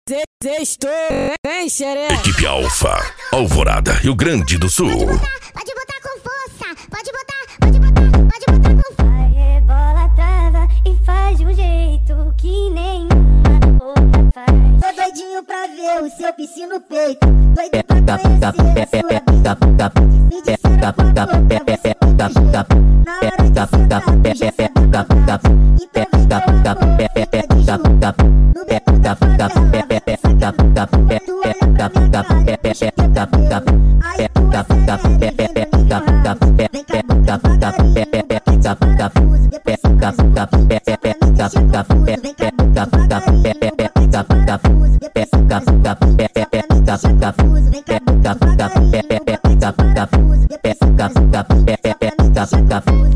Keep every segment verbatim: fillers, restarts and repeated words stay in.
Sextou, hein, xereca? Equipe Alfa, Alvorada, Rio Grande do Sul. Pode botar com força, pode botar, pode botar, pode botar com força. Vai, rebola, trava e faz de um jeito que nenhuma outra faz. Tô doidinho pra ver o seu piscino no peito, doido pra conhecer a sua vida. Me disseram quando pra você conta jeito, na hora de sentar, já sabe o papo. Então vem cá, fica de jogo, no beco da favela, saca tu olha pra minha cara, deixa que eu cabelo. Aí tu acelera e vem me enrolar. Vem cá, boca vaga e eu vou te parafuso. Depois você faz um pouquinho só pra me deixar confuso. Vem cá, boca vaga e eu vou te parafuso. Depois você faz um pouquinho só pra me deixar confuso. Vem cá, boca vaga e eu vou te parafuso. Depois você faz um pouquinho só pra me deixar confuso.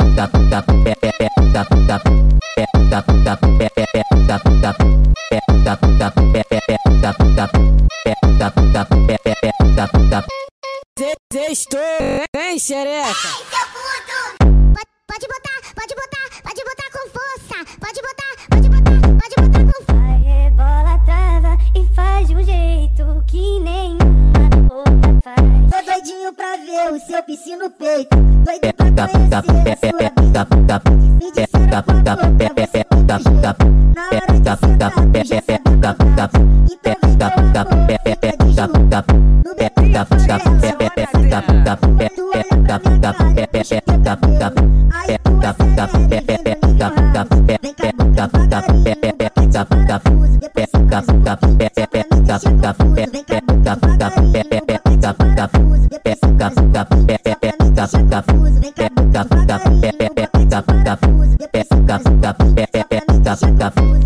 Sextou, hein, xereca? Pode botar, pode botar, pode botar com força. Pode botar, pode botar, pode botar com força. Vai, rebola, trava e faz de um jeito que nenhuma outra faz. Tô doidinho pra ver o seu piscino no peito, doido pra conhecer a sua vida. Me disseram quando pra você conta jeito, na hora de sentar, já sabe o papo. Então vem cá, fica de jogo, no beco da favela, saca tu olha pra minha cara, deixa que eu cabelo. Aí tu acelera e vem me enrolar. Vem cá, boca vaga e eu vou te parafuso. Depois você faz um pouquinho só pra me deixar confuso. Vem cá, boca vaga e eu vou te parafuso. Depois você faz um pouquinho só pra me deixar confuso. Vem cá, boca vaga e eu vou te parafuso. Depois você faz um pouquinho só pra me deixar confuso.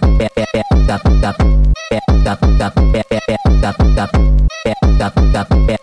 Da